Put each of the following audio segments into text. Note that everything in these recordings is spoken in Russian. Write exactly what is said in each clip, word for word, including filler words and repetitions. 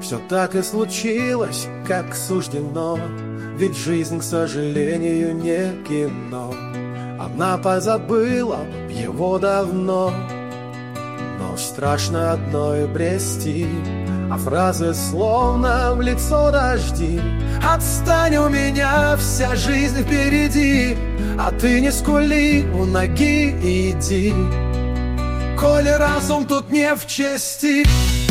Все так и случилось, как суждено, ведь жизнь, к сожалению, не кино. Она позабыла его давно, но страшно одной брести, а фразы словно в лицо дожди. Отстань, у меня вся жизнь впереди, а ты не скули, у ноги иди, коли разум тут не в чести.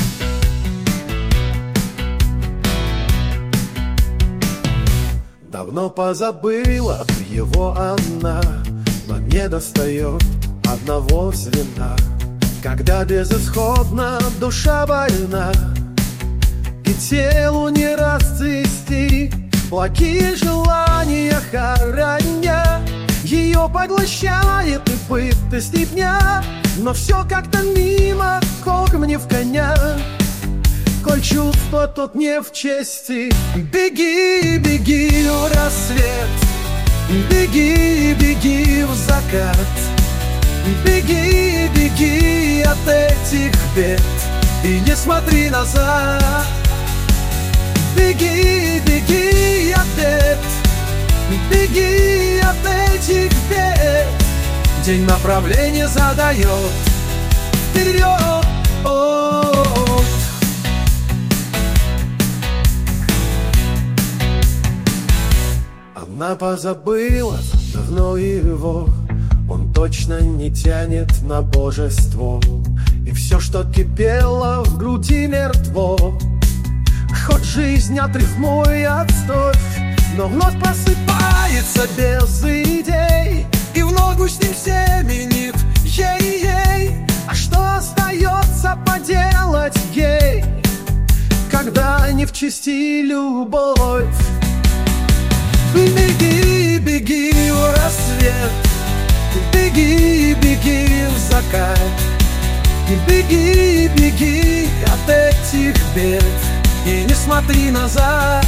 Давно позабыла его она, но не достает одного звена. Когда безысходна душа больна, и телу не расцвести, благие желания хороня, ее поглощает и быт, и степня, но все как-то мимо, как мне в коня. Коль чувство тут не в чести, беги, беги в рассвет, беги, беги в закат, беги, беги от этих бед и не смотри назад. Беги, беги от бед, беги от этих бед. День направление задает вперед. Она позабыла давно его, он точно не тянет на божество, и все, что кипело в груди, мертво. Хоть жизнь отрифмуй, отстой, но вновь просыпается без идей, и в ногу с ним семенит ей-ей. А что остается поделать ей, когда не в чести любовь? Беги, беги в рассвет, беги, беги в закат, беги, беги от этих бед и не смотри назад.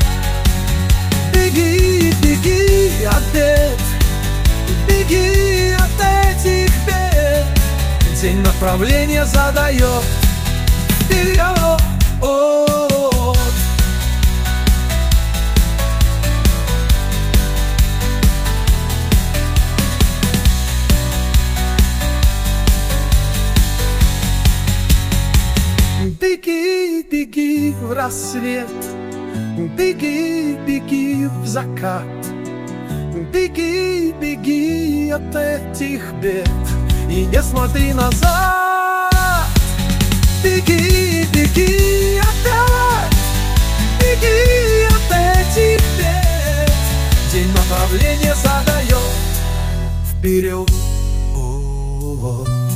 Беги, беги от бед, беги от этих бед. День направления задает вперед. Беги, беги в рассвет, беги, беги в закат, беги, беги от этих бед и не смотри назад. Беги, беги опять, беги от этих бед. День направления задает вперед.